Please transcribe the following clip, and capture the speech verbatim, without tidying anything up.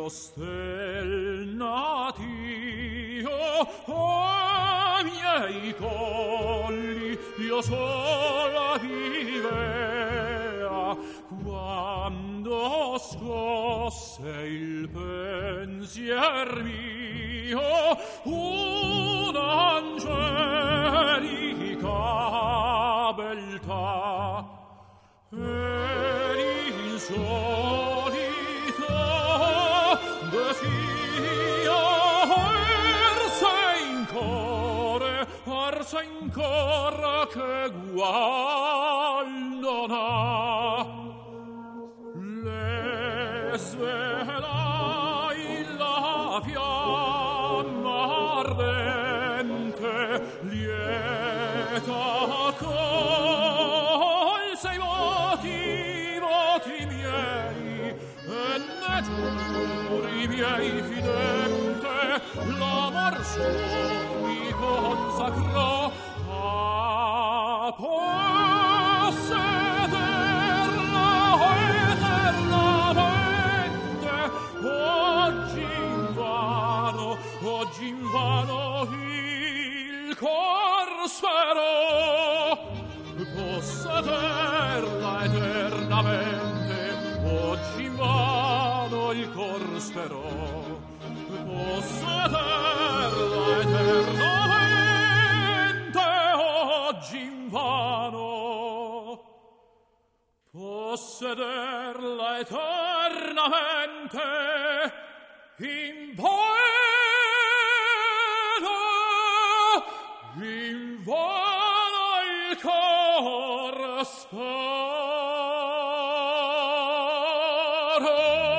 stellatio, a miei colli io sola vivea, quando scosse il pensier mio un'angelica beltà, ed insolito desio arse in core, arse in core che gual non ha. Le svelai la fiamma ardente, lieta colse i voti, voti miei, e ne giuri miei fidente, l'amor suo mi consacrò a possederla eternamente. Oggi invano, oggi invano il cor sperò, possederla eternamente. Oggi invano il cor sperò, possederla eternamente. Oggi invano possederla eternamente. Invano, invano il cor sperò.